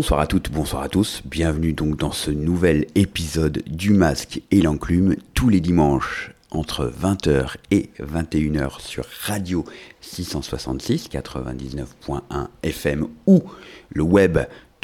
Bonsoir à toutes, bonsoir à tous. Bienvenue donc dans ce nouvel épisode du Masque et l'Enclume, tous les dimanches entre 20h et 21h sur Radio 666, 99.1 FM ou le web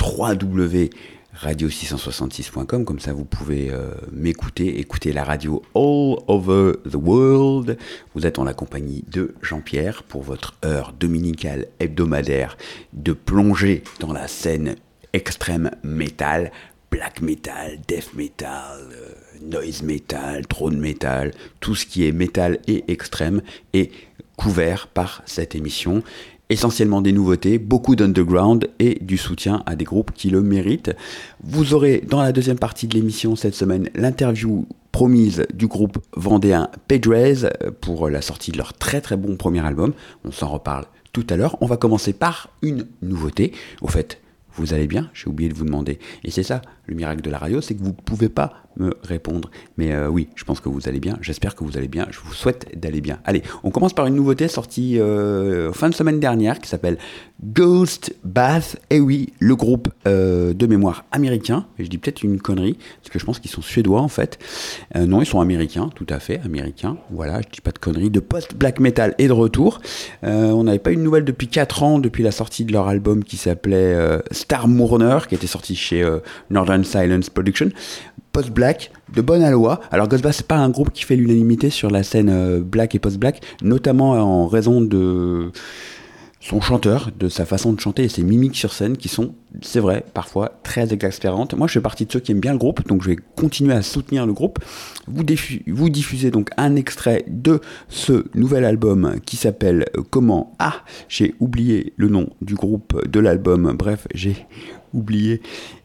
www.radio666.com. Comme ça, vous pouvez m'écouter, écouter la radio all over the world. Vous êtes en la compagnie de Jean-Pierre pour votre heure dominicale hebdomadaire de plongée dans la scène extrême metal, black metal, death metal, noise metal, drone metal, tout ce qui est metal et extrême est couvert par cette émission. Essentiellement des nouveautés, beaucoup d'underground et du soutien à des groupes qui le méritent. Vous aurez dans la deuxième partie de l'émission cette semaine l'interview promise du groupe vendéen Pedrez pour la sortie de leur très très bon premier album. On s'en reparle tout à l'heure. On va commencer par une nouveauté. Au fait, vous allez bien ? J'ai oublié de vous demander. Et c'est ça, le miracle de la radio, c'est que vous ne pouvez pas me répondre. Mais oui, je pense que vous allez bien. J'espère que vous allez bien. Je vous souhaite d'aller bien. Allez, on commence par une nouveauté sortie fin de semaine dernière qui s'appelle Ghost Bath. Et oui, le groupe de mémoire américain. Et je dis peut-être une connerie, parce que je pense qu'ils sont suédois en fait. Non, ils sont américains, tout à fait, américains. Voilà, je dis pas de conneries. De post-black metal et de retour. On n'avait pas eu de nouvelles depuis 4 ans, depuis la sortie de leur album qui s'appelait Star Mourner, qui était sorti chez Northern Silence Production. Post-black, de bonne aloi. Alors Ghostbusters, c'est pas un groupe qui fait l'unanimité sur la scène black et post-black, notamment en raison de son chanteur, de sa façon de chanter et ses mimiques sur scène qui sont, c'est vrai, parfois très exaspérantes. Moi, je fais partie de ceux qui aiment bien le groupe, donc je vais continuer à soutenir le groupe. Vous diffusez donc un extrait de ce nouvel album qui s'appelle Comment ? Ah, j'ai oublié le nom du groupe de l'album. Bref, j'ai oublié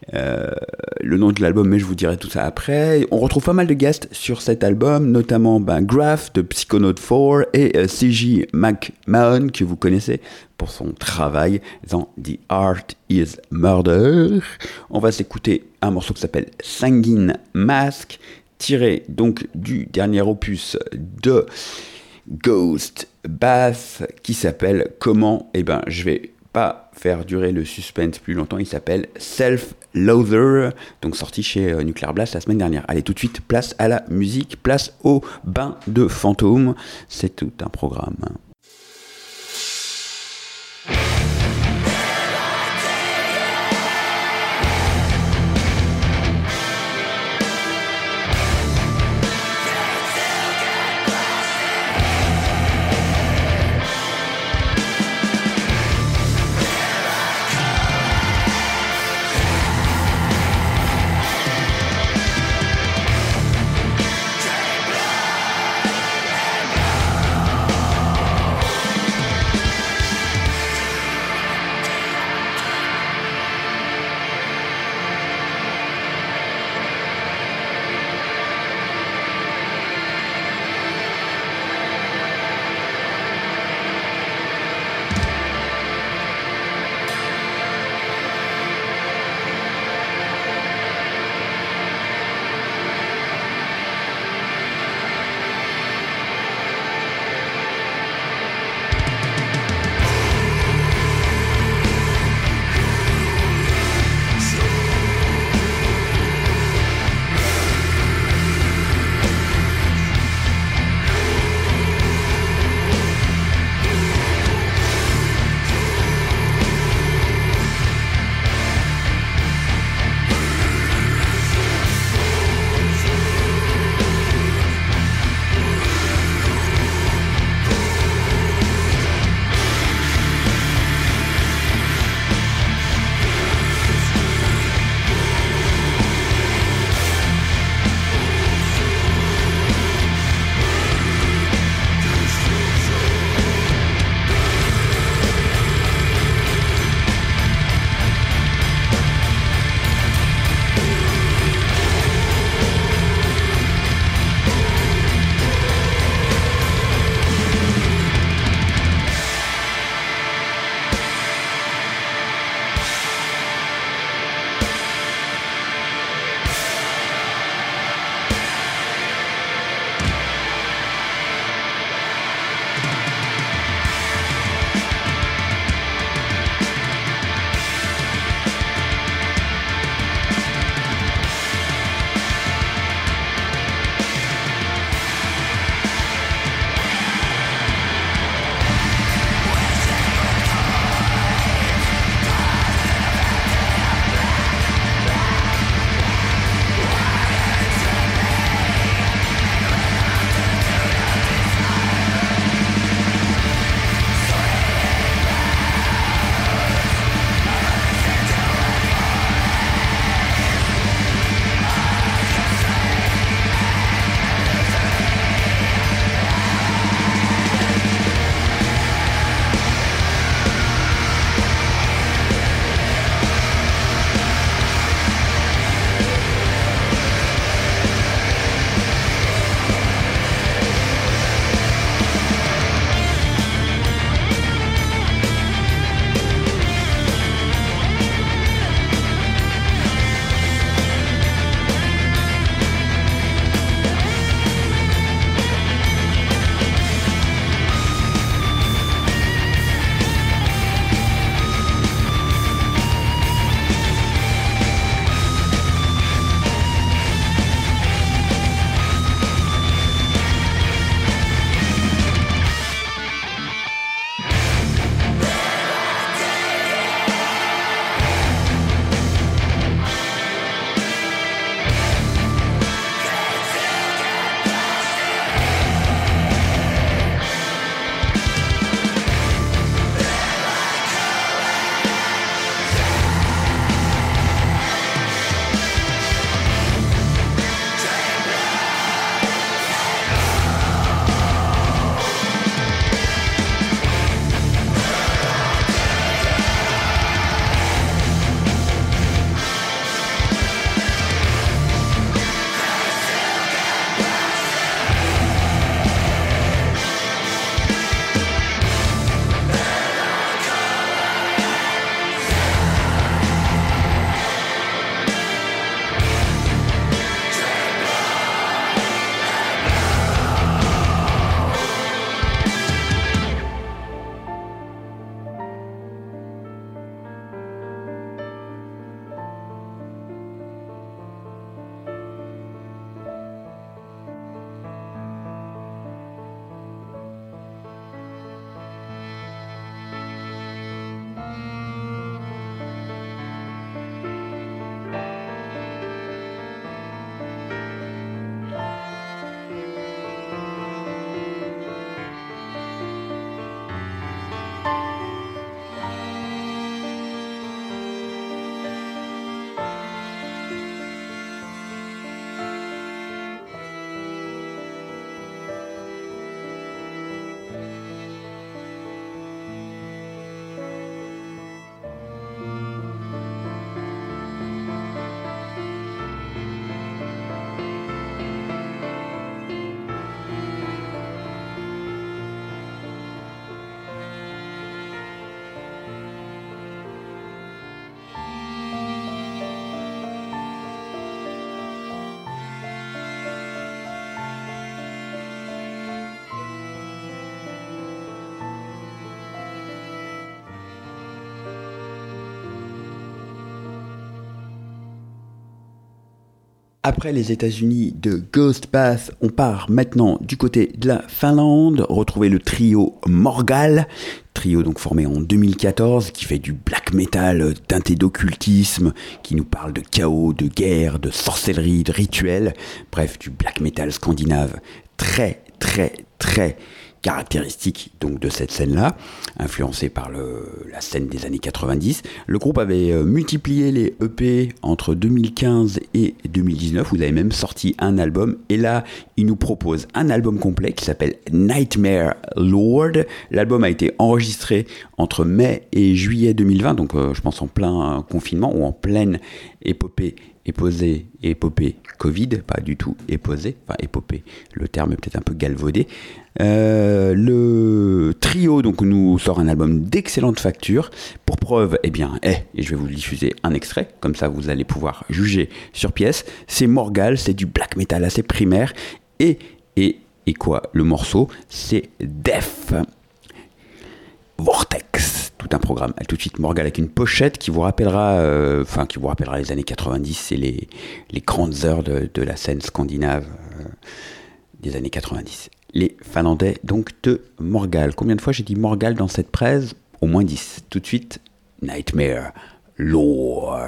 le nom de l'album, mais je vous dirai tout ça après. On retrouve pas mal de guests sur cet album, notamment Graph de Psychonaut 4 et C.J. McMahon, que vous connaissez pour son travail dans The Art is Murder. On va s'écouter un morceau qui s'appelle Sanguine Mask, tiré donc du dernier opus de Ghost Bath, qui s'appelle comment ? Je vais pas faire durer le suspense plus longtemps, il s'appelle Self-Loather, donc sorti chez Nuclear Blast la semaine dernière. Allez, tout de suite, place à la musique, place au bain de fantômes, c'est tout un programme. Après les États-Unis de Ghost Path, on part maintenant du côté de la Finlande, retrouver le trio Morgal, trio donc formé en 2014, qui fait du black metal teinté d'occultisme, qui nous parle de chaos, de guerre, de sorcellerie, de rituels, bref, du black metal scandinave très caractéristique donc de cette scène-là, influencée par la scène des années 90. Le groupe avait multiplié les EP entre 2015 et 2019, vous avez même sorti un album, et là, il nous propose un album complet qui s'appelle Nightmare Lord. L'album a été enregistré entre mai et juillet 2020, donc je pense en plein confinement ou en pleine épopée Covid, pas du tout épopée, le terme est peut-être un peu galvaudé. Le trio donc nous sort un album d'excellente facture. Pour preuve, et je vais vous diffuser un extrait, comme ça vous allez pouvoir juger sur pièce. C'est Morgal, c'est du black metal assez primaire, et quoi, le morceau, c'est Death Vortex, tout un programme. Tout de suite, Morgal avec une pochette qui vous rappellera les années 90 et les grandes heures de la scène scandinave des années 90. Les Finlandais, donc, de Morgal. Combien de fois j'ai dit Morgal dans cette presse ? Au moins 10. Tout de suite, Nightmare Lord.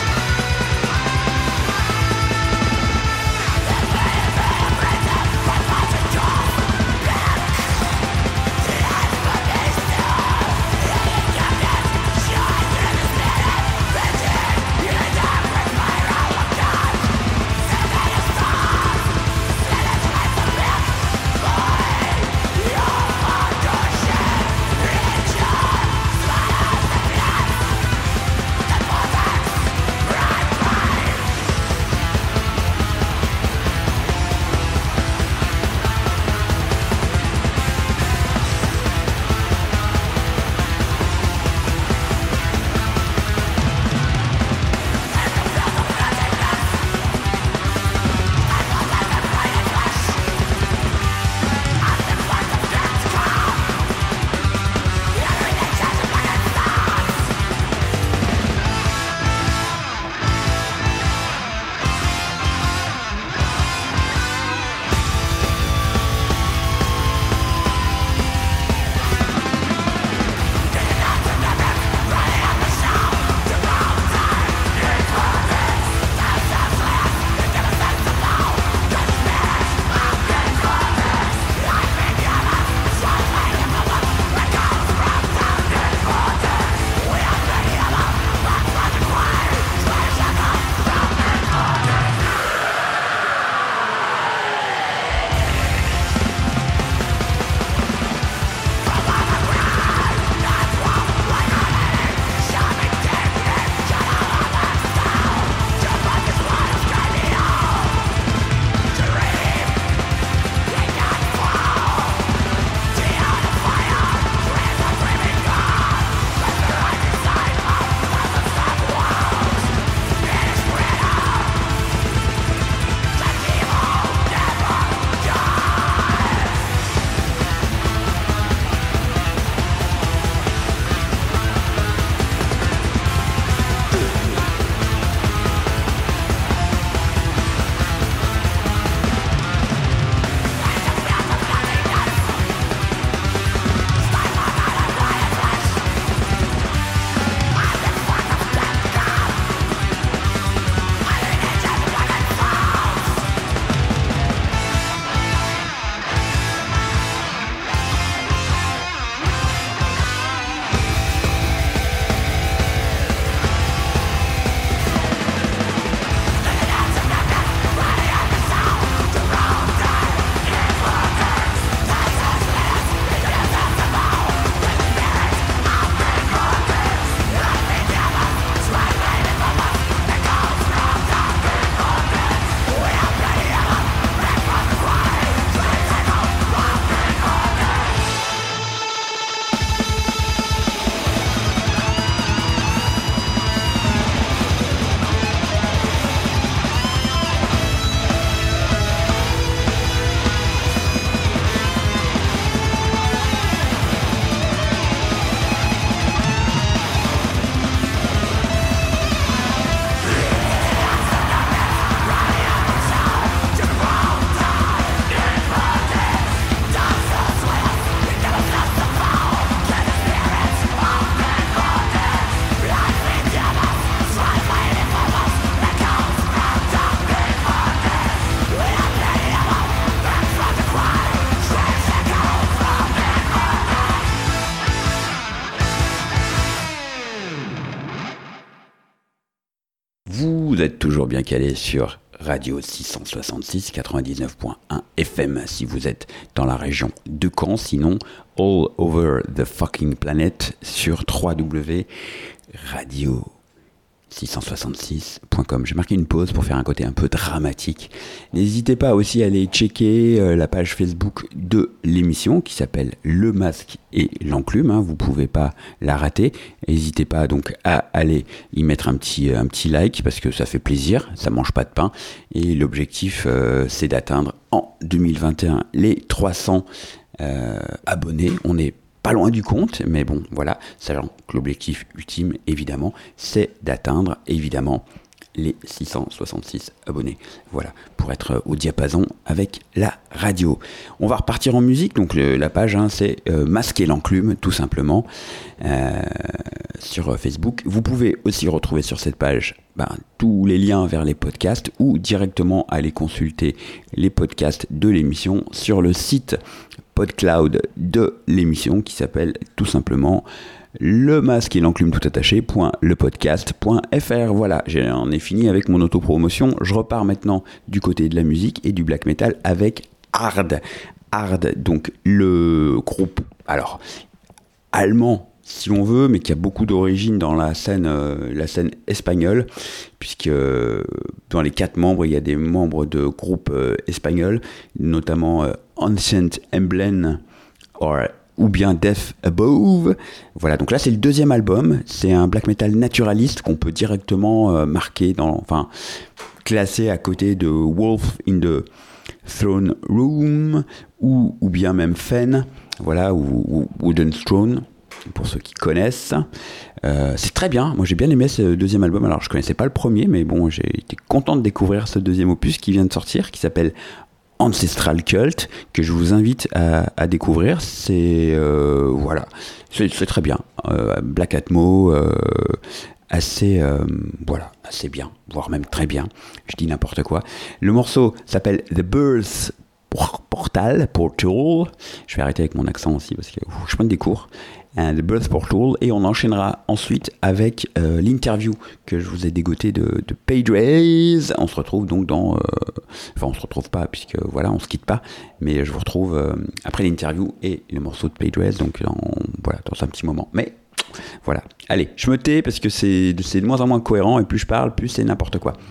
We'll be right back. Vous êtes toujours bien calé sur Radio 666 99.1 FM si vous êtes dans la région de Caen, sinon all over the fucking planet sur www.radio666.com. J'ai marqué une pause pour faire un côté un peu dramatique. N'hésitez pas aussi à aller checker la page Facebook de l'émission qui s'appelle Le Masque et l'Enclume, vous pouvez pas la rater. N'hésitez pas donc à aller y mettre un petit like parce que ça fait plaisir, ça mange pas de pain et l'objectif c'est d'atteindre en 2021 les 300 abonnés. On est pas loin du compte, mais bon, voilà, sachant que l'objectif ultime, évidemment, c'est d'atteindre, évidemment, les 666 abonnés. Voilà, pour être au diapason avec la radio. On va repartir en musique, donc la page, c'est Masque et l'Enclume, tout simplement, sur Facebook. Vous pouvez aussi retrouver sur cette page tous les liens vers les podcasts ou directement aller consulter les podcasts de l'émission sur le site PodCloud de l'émission qui s'appelle tout simplement Le Masque et l'Enclume tout attaché.lepodcast.fr. Voilà, j'en ai fini avec mon autopromotion. Je repars maintenant du côté de la musique et du black metal avec Hard. Hard, donc le groupe, alors, allemand si l'on veut, mais qui a beaucoup d'origine dans la scène espagnole, puisque dans les 4 membres, il y a des membres de groupes espagnols, notamment Ancient Emblem ou bien Death Above. Voilà, donc là c'est le 2e album, c'est un black metal naturaliste qu'on peut directement classer à côté de Wolf in the Throne Room ou bien même Fen, voilà, ou Wooden Throne, pour ceux qui connaissent. C'est très bien, moi j'ai bien aimé ce 2e album. Alors je connaissais pas le premier, mais bon, j'ai été content de découvrir ce 2e opus qui vient de sortir, qui s'appelle Ancestral Cult, que je vous invite à découvrir. C'est c'est très bien, Black Atmo, assez bien, voire même très bien, je dis n'importe quoi. Le morceau s'appelle The Birth Portal, je vais arrêter avec mon accent aussi parce que je prends des cours. The Birth Portal, et on enchaînera ensuite avec l'interview que je vous ai dégoté de Page Rays. On se retrouve donc on se retrouve pas puisque voilà, on se quitte pas, mais je vous retrouve après l'interview et le morceau de Page Rays, donc dans un petit moment. Mais voilà, allez, je me tais parce que c'est de moins en moins cohérent et plus je parle, plus c'est n'importe quoi.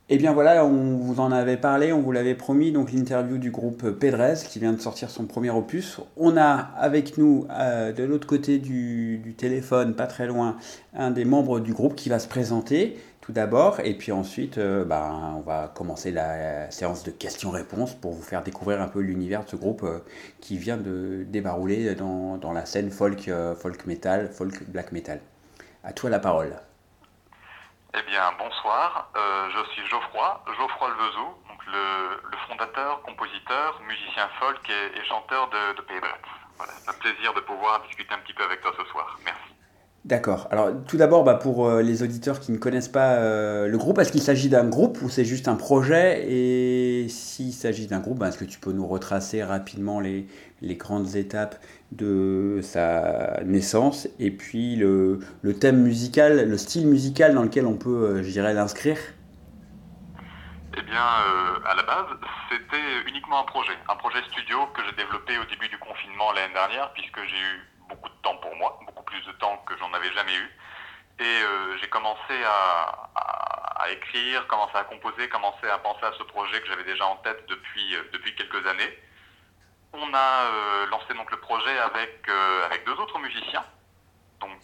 Eh bien voilà, on vous en avait parlé, on vous l'avait promis, donc l'interview du groupe Pedrez qui vient de sortir son premier opus. On a avec nous, de l'autre côté du téléphone, pas très loin, un des membres du groupe qui va se présenter tout d'abord, et puis ensuite on va commencer la séance de questions-réponses pour vous faire découvrir un peu l'univers de ce groupe qui vient de débarrouler dans la scène folk, folk metal, folk black metal. À toi la parole. Eh bien, bonsoir, je suis Geoffroy Levezou, donc le fondateur, compositeur, musicien folk et chanteur de Pedrez. Voilà, c'est un plaisir de pouvoir discuter un petit peu avec toi ce soir. Merci. D'accord. Alors, tout d'abord, pour les auditeurs qui ne connaissent pas le groupe, est-ce qu'il s'agit d'un groupe ou c'est juste un projet? Et s'il s'agit d'un groupe, est-ce que tu peux nous retracer rapidement les grandes étapes de sa naissance et puis le thème musical, le style musical dans lequel on peut, je dirais, l'inscrire? Eh bien, à la base, c'était uniquement un projet studio que j'ai développé au début du confinement l'année dernière, puisque j'ai eu beaucoup de temps pour moi, beaucoup plus de temps que j'en avais jamais eu. Et j'ai commencé à écrire, commencé à composer, commencé à penser à ce projet que j'avais déjà en tête depuis quelques années. On a lancé donc le projet avec deux autres musiciens, donc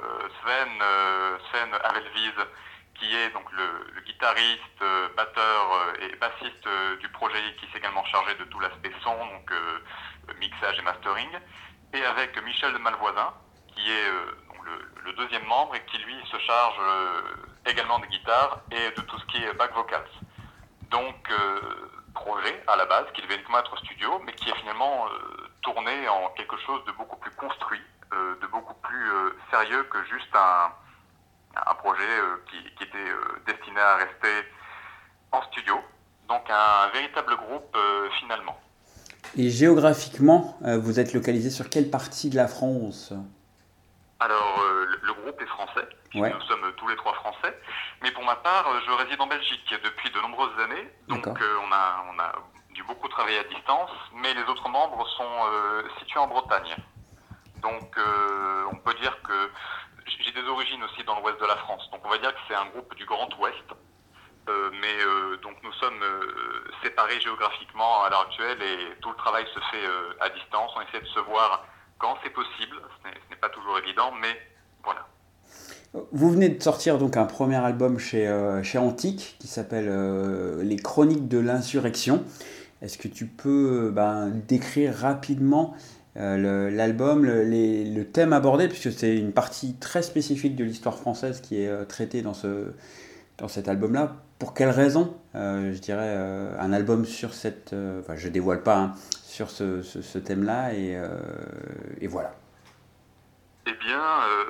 Sven Avelviz, qui est donc le guitariste, batteur et bassiste du projet, qui s'est également chargé de tout l'aspect son, donc mixage et mastering, et avec Michel de Malvoisin, qui est donc le deuxième membre et qui lui se charge également de guitare et de tout ce qui est back vocals. Donc projet à la base qui devait uniquement être studio, mais qui est finalement tourné en quelque chose de beaucoup plus construit, de beaucoup plus sérieux que juste un projet qui était destiné à rester en studio. Donc un véritable groupe finalement. Et géographiquement, vous êtes localisé sur quelle partie de la France? Alors le groupe est français, puisque Ouais, nous sommes tous les trois français, mais pour ma part je réside en Belgique depuis de nombreuses années, donc d'accord. on a dû beaucoup travailler à distance, mais les autres membres sont situés en Bretagne. Donc on peut dire que j'ai des origines aussi dans l'ouest de la France, donc on va dire que c'est un groupe du Grand Ouest, mais donc nous sommes séparés géographiquement à l'heure actuelle et tout le travail se fait à distance. On essaie de se voir quand c'est possible, ce n'est pas toujours évident, mais voilà. Vous venez de sortir donc un premier album chez Antique qui s'appelle Les Chroniques de l'Insurrection. Est-ce que tu peux décrire rapidement l'album, le thème abordé, puisque c'est une partie très spécifique de l'histoire française qui est traitée dans cet album-là. Pour quelles raisons, je dirais, un album sur cette... Enfin, je dévoile pas, hein, sur ce thème-là, et voilà. Eh bien,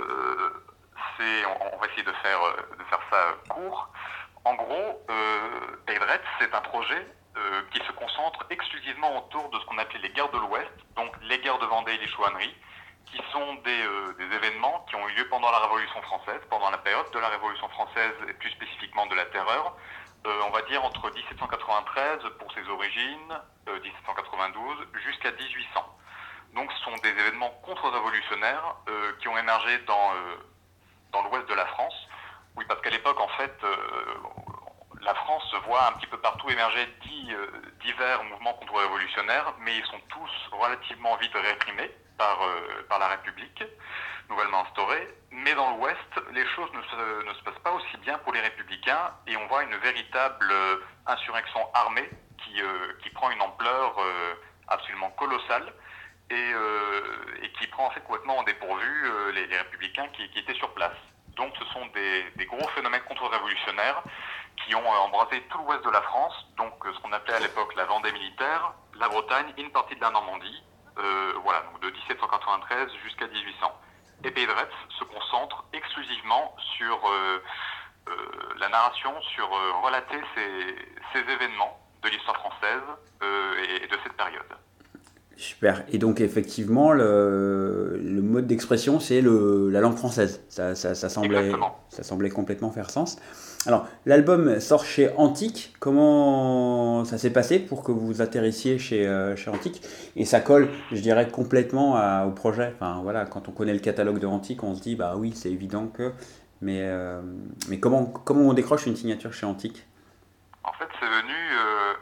on va essayer de faire ça court. En gros, Pedrez, c'est un projet qui se concentre exclusivement autour de ce qu'on appelait les guerres de l'Ouest, donc les guerres de Vendée et les chouanneries, qui sont des événements qui ont eu lieu pendant la Révolution française, pendant la période de la Révolution française et plus spécifiquement de la Terreur, on va dire entre 1793 pour ses origines, 1792 jusqu'à 1800. Donc ce sont des événements contre-révolutionnaires qui ont émergé dans l'ouest de la France. Oui, parce qu'à l'époque, en fait, la France voit un petit peu partout émerger divers mouvements contre-révolutionnaires, mais ils sont tous relativement vite réprimés par la République, nouvellement instaurée. Mais dans l'Ouest, les choses ne se passent pas aussi bien pour les républicains et on voit une véritable insurrection armée qui prend une ampleur absolument colossale et qui prend en fait complètement en dépourvu les républicains qui étaient sur place. Donc ce sont des gros phénomènes contre-révolutionnaires qui ont embrasé tout l'ouest de la France, donc ce qu'on appelait à l'époque la Vendée militaire, la Bretagne et une partie de la Normandie, voilà, donc de 1793 jusqu'à 1800. Et Pedrez se concentre exclusivement sur la narration, sur relater ces événements de l'histoire française et de cette période. Super. Et donc effectivement, le mode d'expression, c'est la langue française. Exactement. Ça semblait complètement faire sens. Alors, l'album sort chez Antique. Comment ça s'est passé pour que vous atterrissiez chez Antique? Et ça colle, je dirais, complètement au projet. Enfin, voilà, quand on connaît le catalogue de Antique, on se dit, bah oui, c'est évident que... Mais comment on décroche une signature chez Antique?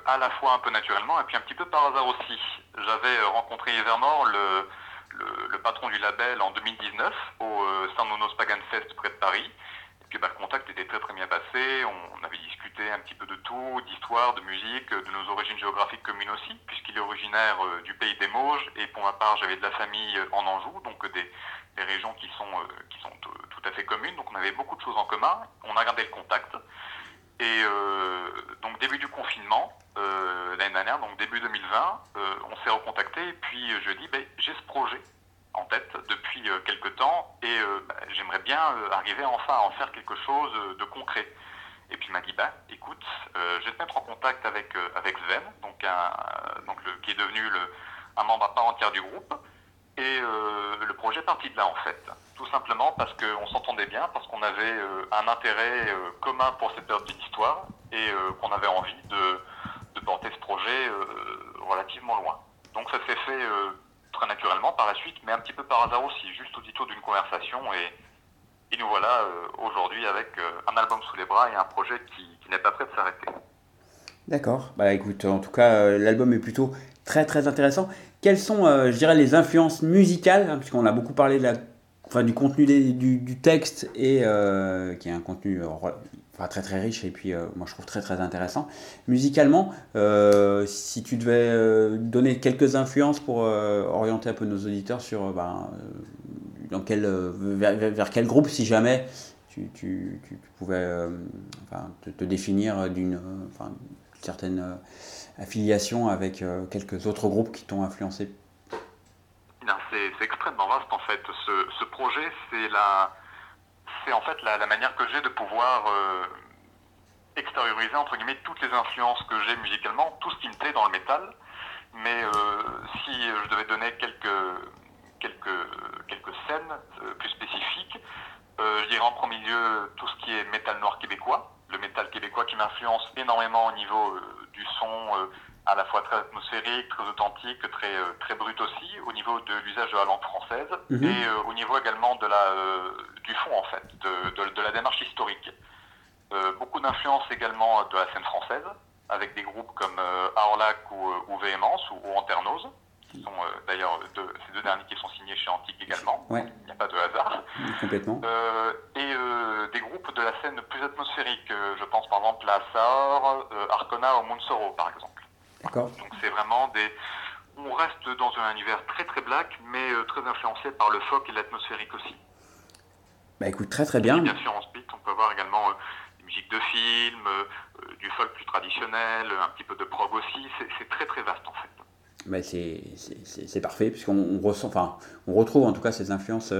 à la fois un peu naturellement et puis un petit peu par hasard aussi. J'avais rencontré Evermore, le patron du label, en 2019 au San Nonos Pagan Fest près de Paris. Et puis le contact était très très bien passé, on avait discuté un petit peu de tout, d'histoire, de musique, de nos origines géographiques communes aussi, puisqu'il est originaire du pays des Mauges, et pour ma part j'avais de la famille en Anjou, donc des régions qui sont tout à fait communes, donc on avait beaucoup de choses en commun, on a gardé le contact. Et donc début du confinement, l'année dernière, donc début 2020, on s'est recontacté et puis je lui ai dit j'ai ce projet en tête depuis quelques temps et j'aimerais bien arriver enfin à en faire quelque chose de concret. Et puis il m'a dit écoute, je vais te mettre en contact avec Sven, qui est devenu un membre à part entière du groupe. Et le projet est parti de là en fait, tout simplement parce qu'on s'entendait bien, parce qu'on avait un intérêt commun pour cette période de l'histoire et qu'on avait envie de porter ce projet relativement loin. Donc ça s'est fait très naturellement par la suite, mais un petit peu par hasard aussi, juste au détour d'une conversation et nous voilà aujourd'hui avec un album sous les bras et un projet qui n'est pas prêt de s'arrêter. D'accord, écoute, en tout cas l'album est plutôt très très intéressant. Quelles sont, je dirais, les influences musicales, hein, puisqu'on a beaucoup parlé du contenu du texte, et qui est un contenu très très riche, et puis moi je trouve très très intéressant. Musicalement, si tu devais donner quelques influences pour orienter un peu nos auditeurs sur vers quel groupe, si jamais tu pouvais te définir d'une certaine affiliation avec quelques autres groupes qui t'ont influencé. C'est extrêmement vaste en fait. Ce projet, c'est en fait la manière que j'ai de pouvoir extérioriser entre guillemets toutes les influences que j'ai musicalement, tout ce qui me plaît dans le métal. Mais si je devais donner quelques scènes plus spécifiques, je dirais en premier lieu tout ce qui est métal noir québécois. Le métal québécois qui m'influence énormément au niveau du son à la fois très atmosphérique, très authentique, très brut aussi, au niveau de l'usage de la langue française et au niveau également du fond en fait, de la démarche historique. Beaucoup d'influence également de la scène française, avec des groupes comme Aorlac ou Véhémence ou Anternose, qui sont d'ailleurs ces deux derniers qui sont signés chez Antique également. Ouais. Il n'y a pas de hasard. Complètement. Et des groupes de la scène plus atmosphérique, je pense par exemple à Saor, Arcona ou Moonsoro par exemple. D'accord. Donc c'est vraiment on reste dans un univers très très black, mais très influencé par le folk et l'atmosphérique aussi. Écoute, très très bien. Et bien sûr ensuite on peut voir également des musiques de films, du folk plus traditionnel, un petit peu de prog aussi, c'est très très vaste en fait. C'est parfait, puisqu'on on retrouve en tout cas ces influences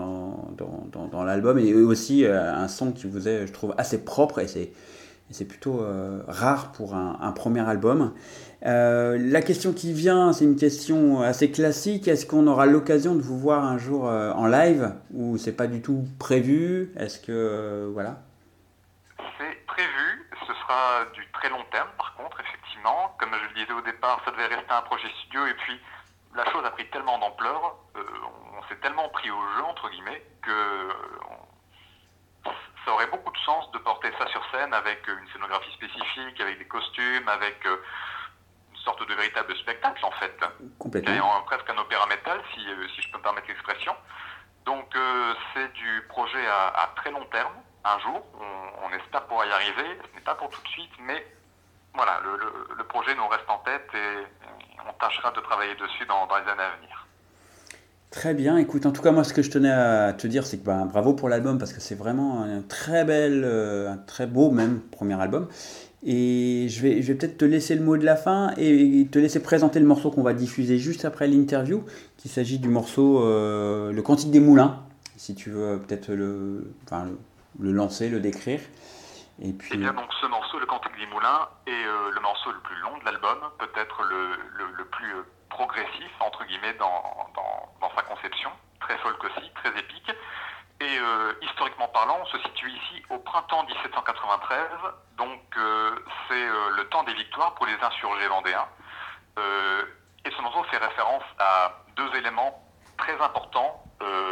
dans l'album, et aussi un son qui vous est, je trouve, assez propre, et c'est plutôt rare pour un premier album. La question qui vient, c'est une question assez classique. Est-ce qu'on aura l'occasion de vous voir un jour en live, ou c'est pas du tout prévu? Est-ce que voilà? C'est prévu, ce sera du très long terme par contre, effectivement. Comme je le disais au départ, ça devait rester un projet studio, et puis la chose a pris tellement d'ampleur, on s'est tellement pris au jeu, entre guillemets, que ça aurait beaucoup de sens de porter ça sur scène avec une scénographie spécifique, avec des costumes, avec une sorte de véritable spectacle en fait. Complètement. Presque un opéra métal, si je peux me permettre l'expression. Donc c'est du projet à très long terme. Un jour, on espère pouvoir y arriver. Ce n'est pas pour tout de suite, mais voilà, le projet nous reste en tête et on tâchera de travailler dessus dans les années à venir. Très bien, écoute, en tout cas moi ce que je tenais à te dire, c'est que bravo pour l'album, parce que c'est vraiment un très beau même premier album. Et je vais peut-être te laisser le mot de la fin et te laisser présenter le morceau qu'on va diffuser juste après l'interview, qu'il s'agit du morceau Le Cantique des Moulins, si tu veux peut-être le lancer, le décrire. Et puis... Eh bien donc ce morceau, Le Cantique des Moulins, est le morceau le plus long de l'album, peut-être le plus progressif, entre guillemets, dans sa conception, très folk aussi, très épique. Et historiquement parlant, on se situe ici au printemps 1793, donc c'est le temps des victoires pour les insurgés vendéens. Et ce morceau fait référence à deux éléments très importants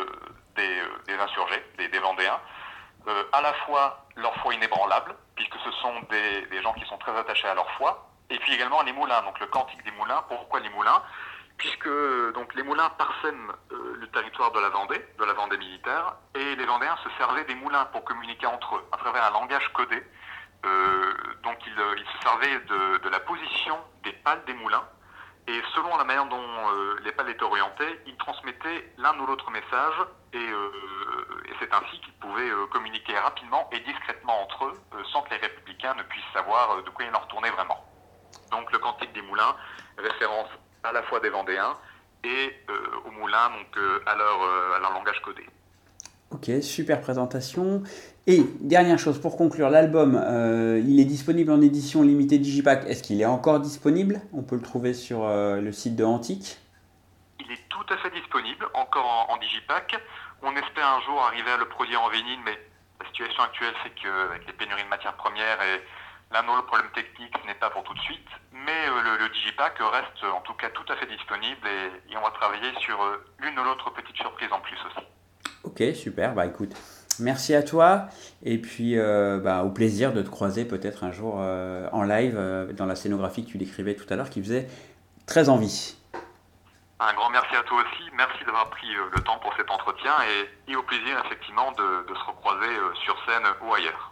des insurgés, des Vendéens. À la fois leur foi inébranlable, puisque ce sont des gens qui sont très attachés à leur foi, Et puis également les moulins, donc le cantique des moulins. Pourquoi les moulins? Puisque donc les moulins parsèment le territoire de la Vendée militaire, et les Vendéens se servaient des moulins pour communiquer entre eux à travers un langage codé. Donc ils se servaient de la position des pales des moulins, et selon la manière dont les pales étaient orientées, ils transmettaient l'un ou l'autre message, et c'est ainsi qu'ils pouvaient communiquer rapidement et discrètement entre eux, sans que les républicains ne puissent savoir de quoi il en retournait vraiment. Donc le cantique des moulins, référence à la fois des Vendéens et aux moulins, donc à leur langage codé. Ok, super présentation. Et dernière chose, pour conclure, l'album, il est disponible en édition limitée Digipack. Est-ce qu'il est encore disponible? On peut le trouver sur le site de Antique. Il est tout à fait disponible, encore en Digipack. On espère un jour arriver à le produire en vinyle, mais la situation actuelle fait qu'avec les pénuries de matières premières et l'un ou l'autre problème technique, ce n'est pas pour tout de suite. Mais le Digipack reste en tout cas tout à fait disponible, et on va travailler sur l'une ou l'autre petite surprise en plus aussi. Ok, super. Bah écoute, merci à toi. Et puis au plaisir de te croiser peut-être un jour en live dans la scénographie que tu décrivais tout à l'heure qui faisait très envie. Un grand merci à toi aussi. Merci d'avoir pris le temps pour cet entretien, et au plaisir effectivement de se recroiser sur scène ou ailleurs.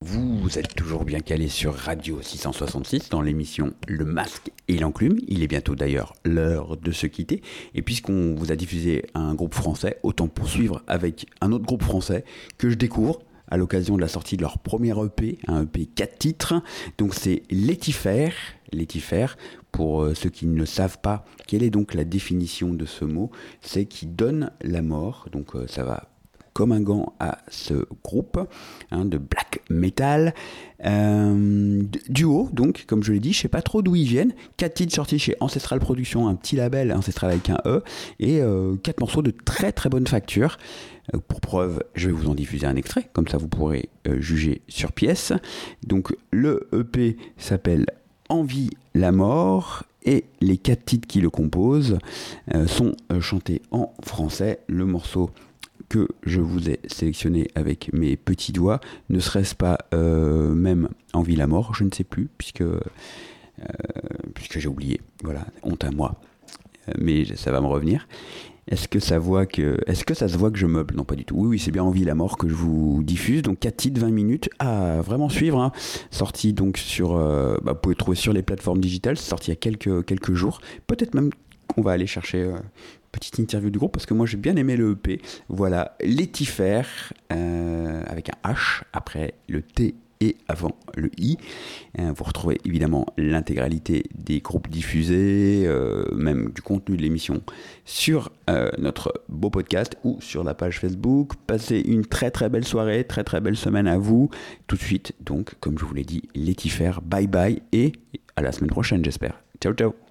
Vous êtes toujours bien calé sur Radio 666 dans l'émission Le Masque et l'Enclume. Il est bientôt d'ailleurs l'heure de se quitter. Et puisqu'on vous a diffusé un groupe français, autant poursuivre avec un autre groupe français que je découvre à l'occasion de la sortie de leur premier EP, un EP 4 titres. Donc c'est Létifère. Létifère, pour ceux qui ne savent pas, quelle est donc la définition de ce mot? C'est qui donne la mort. Donc ça va comme un gant à ce groupe de black metal. Duo, donc, comme je l'ai dit, je sais pas trop d'où ils viennent. 4 titres sortis chez Ancestral Productions, un petit label Ancestral avec un E, et 4 morceaux de très très bonne facture. Pour preuve, je vais vous en diffuser un extrait, comme ça vous pourrez juger sur pièce. Donc le EP s'appelle Envie la mort, et les 4 titres qui le composent sont chantés en français. Le morceau que je vous ai sélectionné avec mes petits doigts, ne serait-ce pas même Envie la mort, je ne sais plus, puisque j'ai oublié, voilà, honte à moi, mais ça va me revenir. Est-ce que ça se voit que je meuble? Non, pas du tout. Oui, c'est bien Envie la mort que je vous diffuse. Donc 4 titres, 20 minutes à vraiment suivre. Sorti donc sur... vous pouvez le trouver sur les plateformes digitales. C'est sorti il y a quelques jours. Peut-être même qu'on va aller chercher petite interview du groupe, parce que moi j'ai bien aimé le EP. Voilà, Létifère, avec un H après le T et avant le I. Vous retrouvez évidemment l'intégralité des groupes diffusés, même du contenu de l'émission sur notre beau podcast ou sur la page Facebook. Passez une très très belle soirée, très très belle semaine à vous. Tout de suite, donc, comme je vous l'ai dit, Létifère, bye bye, et à la semaine prochaine, j'espère. Ciao ciao.